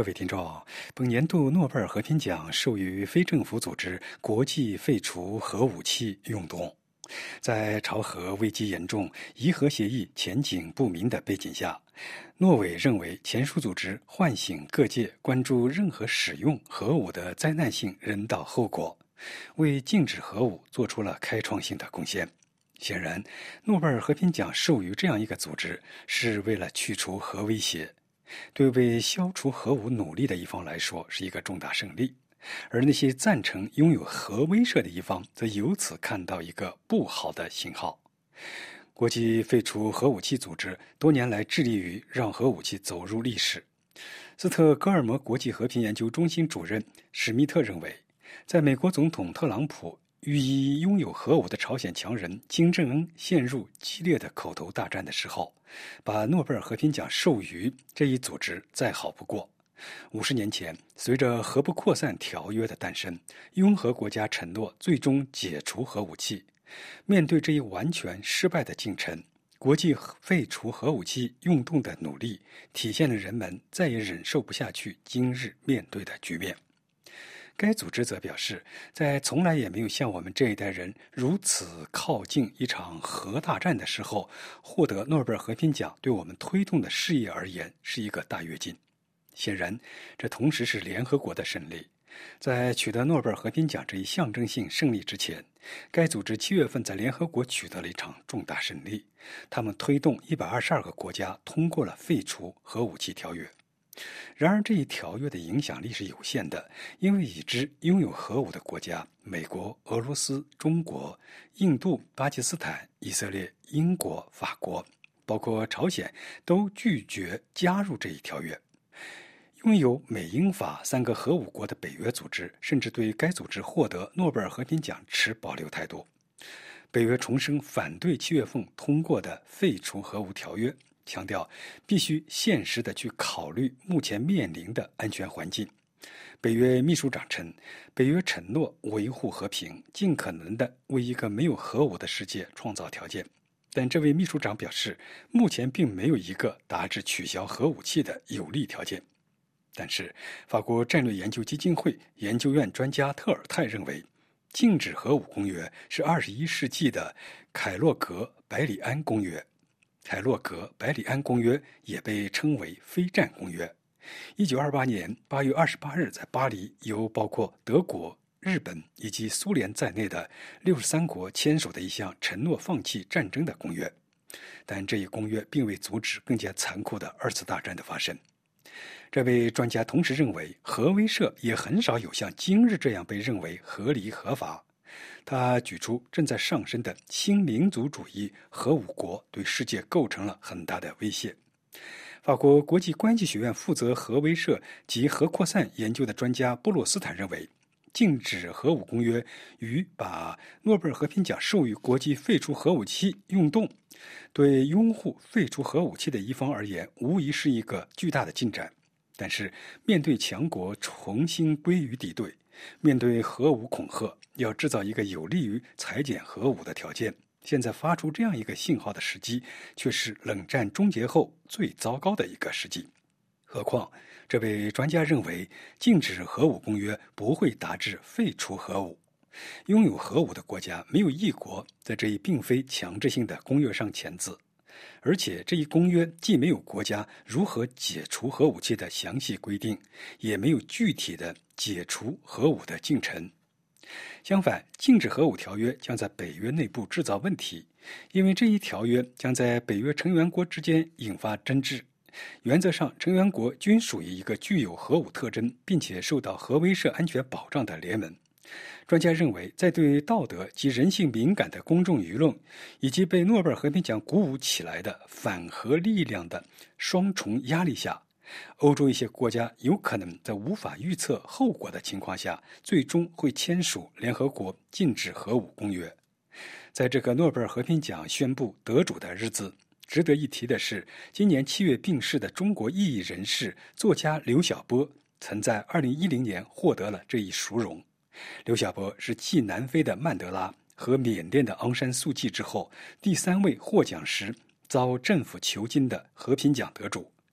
各位听众，本年度诺贝尔和平奖授予非政府组织国际废除核武器运动。在朝核危机严重、伊核协议前景不明的背景下，诺委认为前属组织唤醒各界关注任何使用核武的灾难性人道后果，为禁止核武做出了开创性的贡献。显然，诺贝尔和平奖授予这样一个组织，是为了去除核威胁。对为消除核武努力的一方来说是一个重大胜利，而那些赞成拥有核威慑的一方则由此看到一个不好的信号。国际废除核武器组织多年来致力于让核武器走入历史。斯特哥尔摩国际和平研究中心主任史密特认为，在美国总统特朗普与已拥有核武的朝鲜强人金正恩陷入激烈的口头大战的时候，把诺贝尔和平奖授予这一组织再好不过。50年前，随着核不扩散条约的诞生，拥核国家承诺最终解除核武器。面对这一完全失败的进程，国际废除核武器运动的努力，体现了人们再也忍受不下去今日面对的局面。该组织则表示，在从来也没有像我们这一代人如此靠近一场核大战的时候，获得诺贝尔和平奖对我们推动的事业而言是一个大跃进。显然，这同时是联合国的胜利。在取得诺贝尔和平奖这一象征性胜利之前，该组织7月份在联合国取得了一场重大胜利，他们推动122个国家通过了废除核武器条约。然而，这一条约的影响力是有限的，因为已知拥有核武的国家美国、俄罗斯、中国、印度、巴基斯坦、以色列、英国、法国，包括朝鲜，都拒绝加入这一条约。拥有美英法3个核武国的北约组织，甚至对该组织获得诺贝尔和平奖持保留态度。北约重申反对7月份通过的废除核武条约，强调必须现实地去考虑目前面临的安全环境。北约秘书长称，北约承诺维护和平，尽可能地为一个没有核武的世界创造条件。但这位秘书长表示，目前并没有一个达至取消核武器的有利条件。但是，法国战略研究基金会研究院专家特尔泰认为，禁止核武公约是21世纪的凯洛格·百里安公约。凯洛格·百里安公约也被称为非战公约。1928年8月28日在巴黎，由包括德国、日本以及苏联在内的63国签署的一项承诺放弃战争的公约。但这一公约并未阻止更加残酷的2次大战的发生。这位专家同时认为，核威慑也很少有像今日这样被认为合理合法。他举出正在上升的新民族主义核武国对世界构成了很大的威胁。法国国际关系学院负责核威慑及核扩散研究的专家波洛斯坦认为，禁止核武公约与把诺贝尔和平奖授予国际废除核武器运动，对拥护废除核武器的一方而言，无疑是一个巨大的进展。但是，面对强国重新归于敌对，面对核武恐吓，要制造一个有利于裁减核武的条件，现在发出这样一个信号的时机，却是冷战终结后最糟糕的一个时机。何况，这位专家认为，禁止核武公约不会达至废除核武。拥有核武的国家没有一国在这一并非强制性的公约上签字，而且这一公约既没有国家如何解除核武器的详细规定，也没有具体的解除核武的进程。相反，禁止核武条约将在北约内部制造问题，因为这一条约将在北约成员国之间引发争执。原则上，成员国均属于一个具有核武特征并且受到核威慑安全保障的联盟。专家认为，在对道德及人性敏感的公众舆论，以及被诺贝尔和平奖鼓舞起来的反核力量的双重压力下，欧洲一些国家有可能在无法预测后果的情况下，最终会签署联合国禁止核武公约。在这个诺贝尔和平奖宣布得主的日子，值得一提的是，今年7月病逝的中国异议人士、作家刘晓波，曾在2010年获得了这一殊荣。刘晓波是继南非的曼德拉和缅甸的昂山素季之后，第3位获奖时遭政府囚禁的和平奖得主。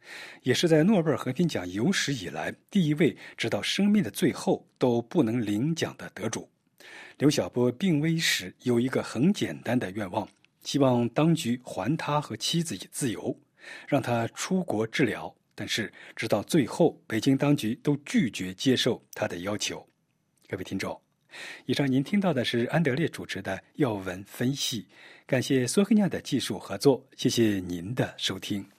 也是在诺贝尔和平奖有史以来第一位直到生命的最后都不能领奖的得主。刘晓波病危时有一个很简单的愿望，希望当局还他和妻子自由，让他出国治疗。但是直到最后，北京当局都拒绝接受他的要求。各位听众，以上您听到的是安德烈主持的要闻分析，感谢苏黑亚的技术合作，谢谢您的收听。